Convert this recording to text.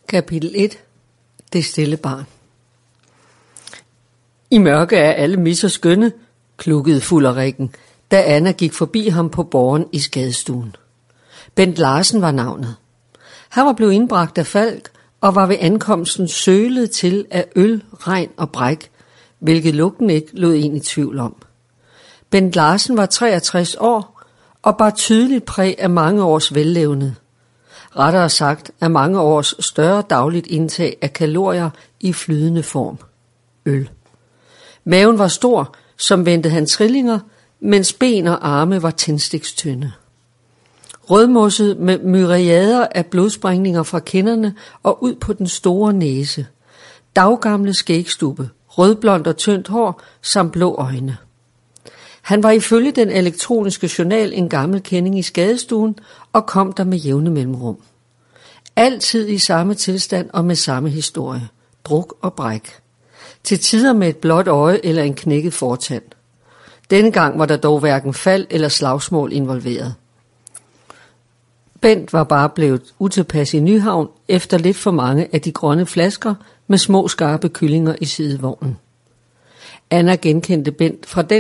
Kapitel 1. Det stille barn. I mørke er alle misser skønne, klukkede Fulderikken, da Anna gik forbi ham på borgen i skadestuen. Bent Larsen var navnet. Han var blevet indbragt af Falk og var ved ankomsten sølet til af øl, regn og bræk, hvilket lugten ikke lod en i tvivl om. Bent Larsen var 63 år og bar tydeligt præg af mange års vellevned. Rettere sagt af mange års større dagligt indtag af kalorier i flydende form. Øl. Maven var stor, som ventede han trillinger, mens ben og arme var tændstikstynde. Rødmosset med myriader af blodsprængninger fra kinderne og ud på den store næse. Daggamle skægstubbe, rødblond og tyndt hår samt blå øjne. Han var ifølge den elektroniske journal en gammel kending i skadestuen og kom der med jævne mellemrum. Altid i samme tilstand og med samme historie. Druk og bræk. Til tider med et blåt øje eller en knækket fortand. Denne gang var der dog hverken fald eller slagsmål involveret. Bent var bare blevet utilpas i Nyhavn efter lidt for mange af de grønne flasker med små skarpe kyllinger i sidevognen. Anna genkendte Bent fra den